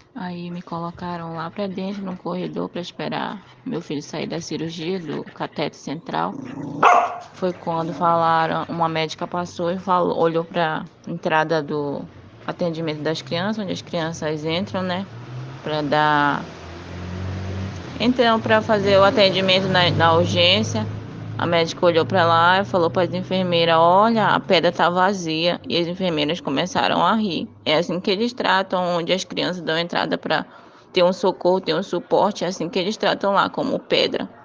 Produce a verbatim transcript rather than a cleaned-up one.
Aí me colocaram lá para dentro no corredor para esperar meu filho sair da cirurgia do cateter central. Foi quando falaram, uma médica passou e falou, olhou para a entrada do atendimento das crianças, onde as crianças entram, né, para dar, então para fazer o atendimento na, na urgência. A médica olhou para lá e falou para as enfermeiras: olha, a pedra tá vazia. E as enfermeiras começaram a rir. É assim que eles tratam, onde as crianças dão entrada para ter um socorro, ter um suporte, é assim que eles tratam lá, como pedra.